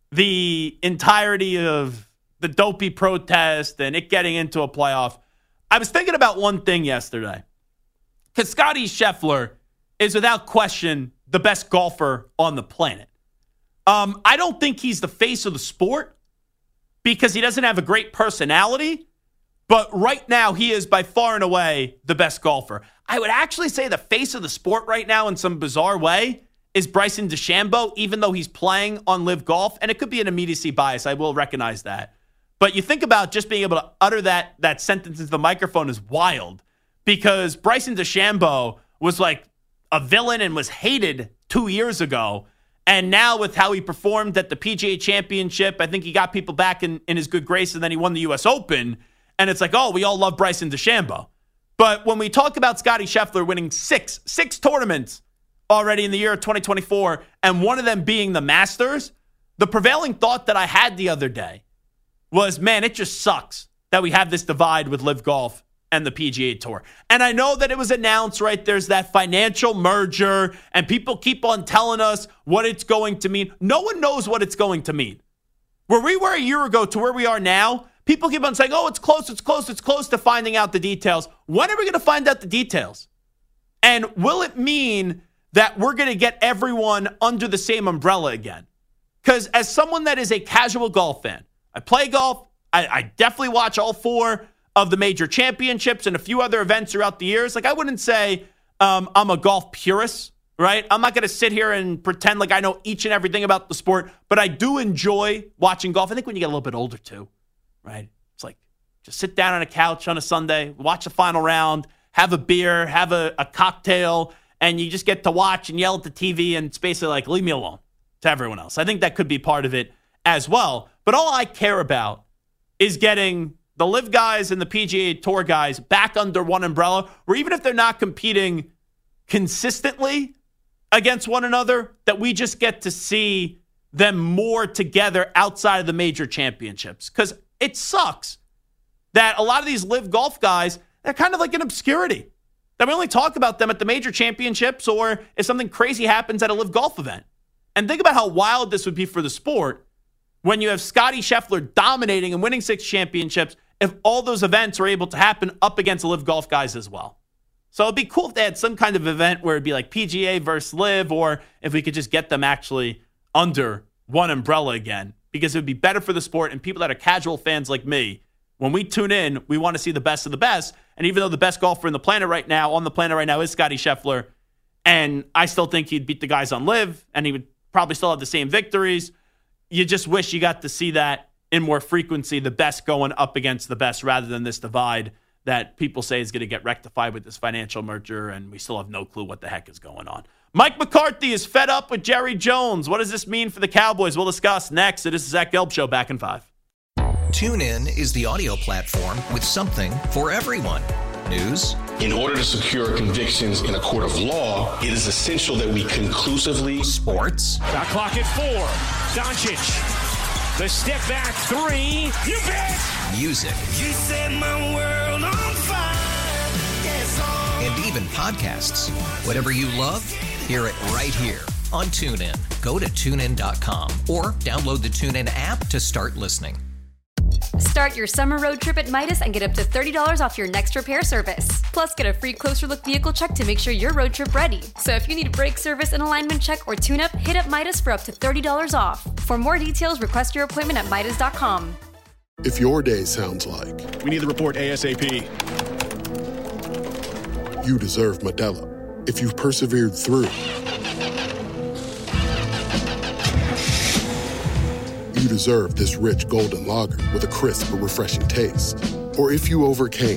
the entirety of the dopey protest and it getting into a playoff, I was thinking about one thing yesterday. Because Scottie Scheffler is without question the best golfer on the planet. Um, I don't think he's the face of the sport because he doesn't have a great personality, but right now he is by far and away the best golfer. I would actually say the face of the sport right now in some bizarre way is Bryson DeChambeau, even though he's playing on Live Golf, and it could be an immediacy bias. I will recognize that. But you think about just being able to utter that, that sentence into the microphone is wild because Bryson DeChambeau was like a villain and was hated two years ago. And now with how he performed at the P G A Championship, I think he got people back in, in his good grace, and then he won the U S Open. And it's like, oh, we all love Bryson DeChambeau. But when we talk about Scottie Scheffler winning six, six tournaments already in the year of twenty twenty-four, and one of them being the Masters, the prevailing thought that I had the other day was, man, it just sucks that we have this divide with Live Golf and the P G A Tour. And I know that it was announced, right? There's that financial merger, and people keep on telling us what it's going to mean. No one knows what it's going to mean. Where we were a year ago to where we are now, people keep on saying, oh, it's close, it's close, it's close to finding out the details. When are we going to find out the details? And will it mean that we're going to get everyone under the same umbrella again? Because as someone that is a casual golf fan, I play golf, I, I definitely watch all four of the major championships and a few other events throughout the years. Like, I wouldn't say um, I'm a golf purist, right? I'm not going to sit here and pretend like I know each and everything about the sport, but I do enjoy watching golf. I think when you get a little bit older too, right? It's like, just sit down on a couch on a Sunday, watch the final round, have a beer, have a, a cocktail, and you just get to watch and yell at the T V, and it's basically like, leave me alone to everyone else. I think that could be part of it as well. But all I care about is getting the Live guys and the P G A Tour guys back under one umbrella, where even if they're not competing consistently against one another, that we just get to see them more together outside of the major championships. Because it sucks that a lot of these Live Golf guys, they're kind of like in obscurity. That we only talk about them at the major championships or if something crazy happens at a Live Golf event. And think about how wild this would be for the sport when you have Scottie Scheffler dominating and winning six championships, if all those events are able to happen up against the Live Golf guys as well. So it'd be cool if they had some kind of event where it'd be like P G A versus Live, or if we could just get them actually under one umbrella again, because it would be better for the sport and people that are casual fans like me. When we tune in, we want to see the best of the best. And even though the best golfer in the planet right now, on the planet right now, is Scottie Scheffler, and I still think he'd beat the guys on Live, and he would probably still have the same victories, you just wish you got to see that in more frequency, the best going up against the best, rather than this divide that people say is going to get rectified with this financial merger, and we still have no clue what the heck is going on. Mike McCarthy is fed up with Jerry Jones. What does this mean for the Cowboys? We'll discuss next. It is the Zach Gelb Show, back in five. TuneIn is the audio platform with something for everyone. News. In order to secure convictions in a court of law, it is essential that we conclusively. Sports. Got clock at four. Doncic. The step back three. You bet. Music. You set my world on fire. Yes, oh. And even podcasts. Whatever you love, hear it right here on TuneIn. Go to tune in dot com or download the TuneIn app to start listening. Start your summer road trip at Midas and get up to thirty dollars off your next repair service. Plus, get a free closer look vehicle check to make sure you're road trip ready. So if you need a brake service, an alignment check, or tune-up, hit up Midas for up to thirty dollars off. For more details, request your appointment at Midas dot com. If your day sounds like... We need the report ASAP. You deserve Modelo. If you've persevered through... You deserve this rich golden lager with a crisp but refreshing taste. Or if you overcame.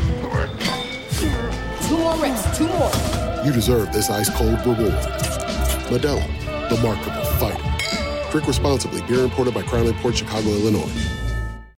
Two more reps, two more. You deserve this ice-cold reward. Modelo, the mark of a fighter. Drink responsibly. Beer imported by Crown Imports, Chicago, Illinois.